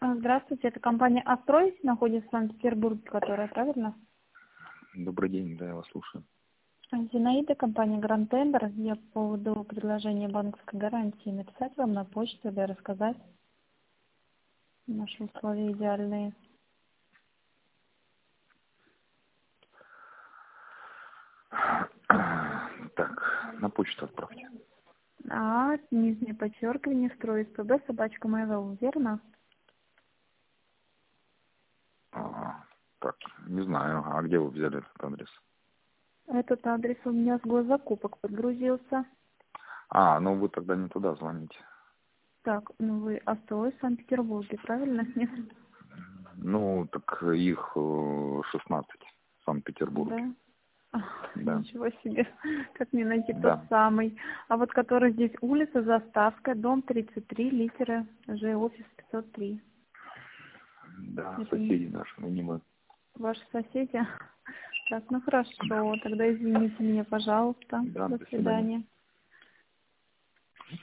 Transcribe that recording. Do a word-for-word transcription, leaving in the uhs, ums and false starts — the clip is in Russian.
А, Здравствуйте, это компания «Астрой» находится в Санкт-Петербурге, которая, правильно? Добрый день, да, я вас слушаю. Зинаида, компания «Гранд Тендер». Я по поводу предложения банковской гарантии написать вам на почту или рассказать наши условия идеальные. Так, на почту отправьте. А, нижнее подчеркивание, строит ПБ, собачка Mail.ru, верно? А, так, не знаю, а где вы взяли этот адрес? Этот адрес у меня с госзакупок подгрузился. А, ну вы тогда не туда звоните. Так, ну вы «Астрой» в Санкт-Петербурге, правильно? Нет? Ну, так их э, шестнадцать в Санкт-Петербурге. Да. Ах, Да, ничего себе, как мне найти тот да, самый. А вот который здесь улица, Заставка, дом тридцать три, литера Ж, офис пятьсот три. да, Это не соседи наши, но не мы. ваши соседи? Так, ну хорошо, тогда извините меня, пожалуйста. Да, До до свидания. свидания.